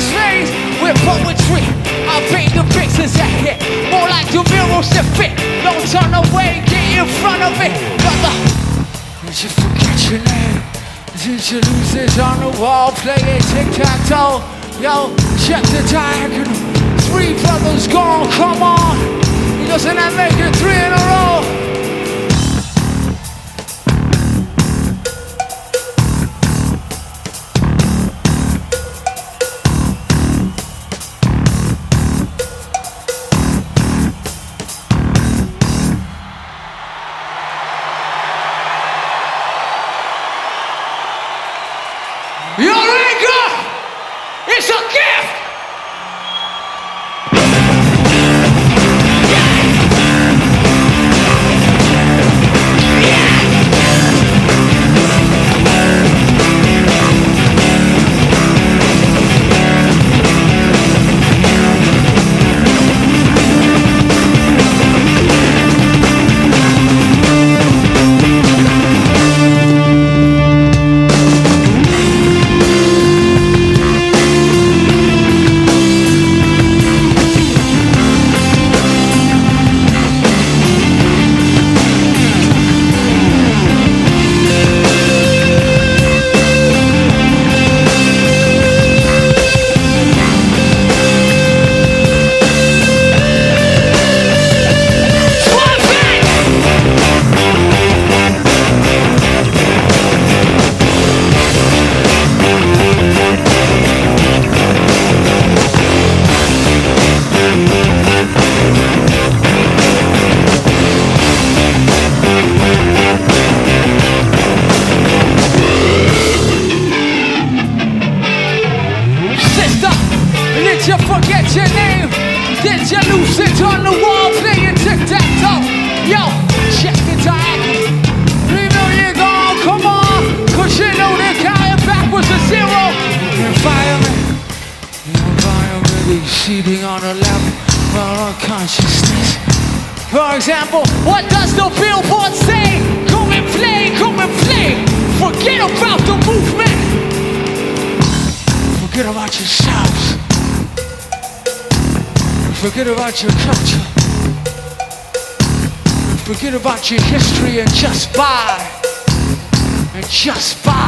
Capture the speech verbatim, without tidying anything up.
his face with poetry. I paint the pictures that hit more like the murals that fit. Don't turn away, get in front of it. Brother, did you forget your name? Did you lose it on the wall? Play it tic-tac-toe. Yo, check the diagonal. Three brothers gone, come on. Doesn't that make it three in a row? It's a gift! Cheating on a level of unconsciousness. For example, what does the billboard say? Come and play, come and play. Forget about the movement. Forget about yourselves. Forget about your culture. Forget about your history and just buy. And just buy.